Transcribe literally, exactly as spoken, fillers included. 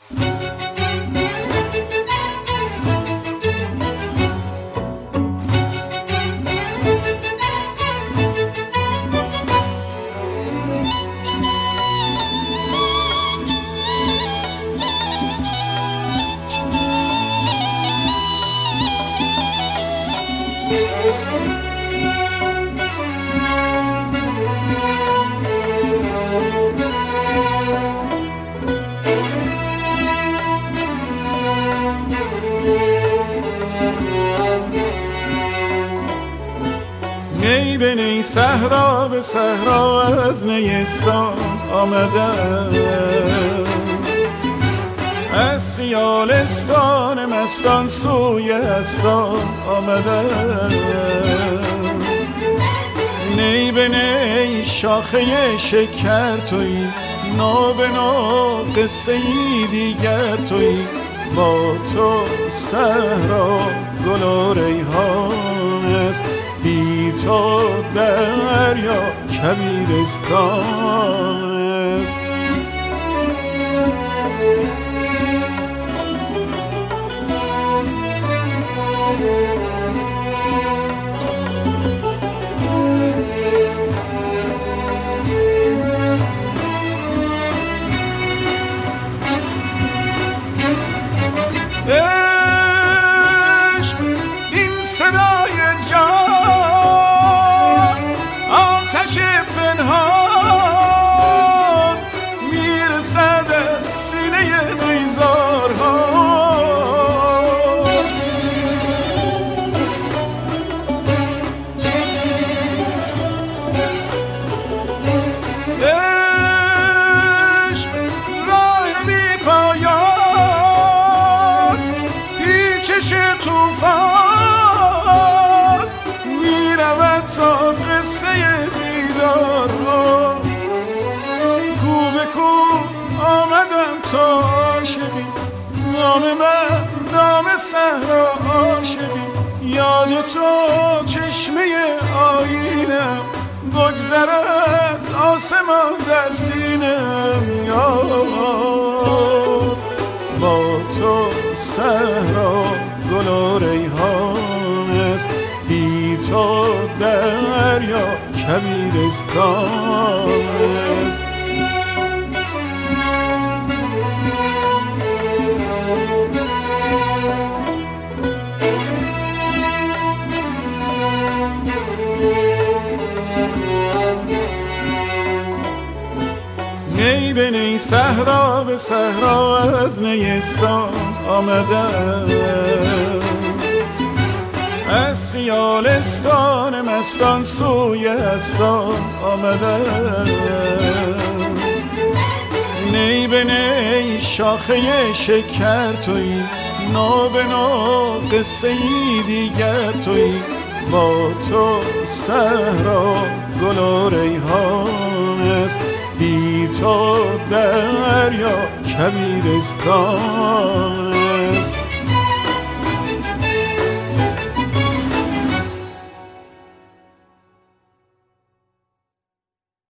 نی به نی صحرا به صحرا از نیستان آمدم، از خیالستان مستان سوی استان آمدم. نی به نی شاخه شکر تویی، نو به نو قصه ای دیگر تویی. با تو صحرا گل و ریحان است، بی تو دریا کبیرستان است. عشق این صدای جان، آتش پنهان میرسد از سینه نیزارها. عشق راه بی پایان، پیچش توفان میرود تا قصه دیدارها. کو به کو آمدم تا عاشقی، نام من نام صحرا عاشقی. یاد تو چشمه آینم، بگذرد آسمان در سینم. یاد با تو صحرا گل و ریحان است، بی تو دریا کبیرستان است. نی به نی صحرا به صحرا از نیستان آمدم، از خیالستان مستان سوی استان آمدم. نی به نی شاخه شکر تویی، نو به نو قصه ای دیگر تویی. با تو صحرا گل و ریحان است، بی تو دریا کبیرستان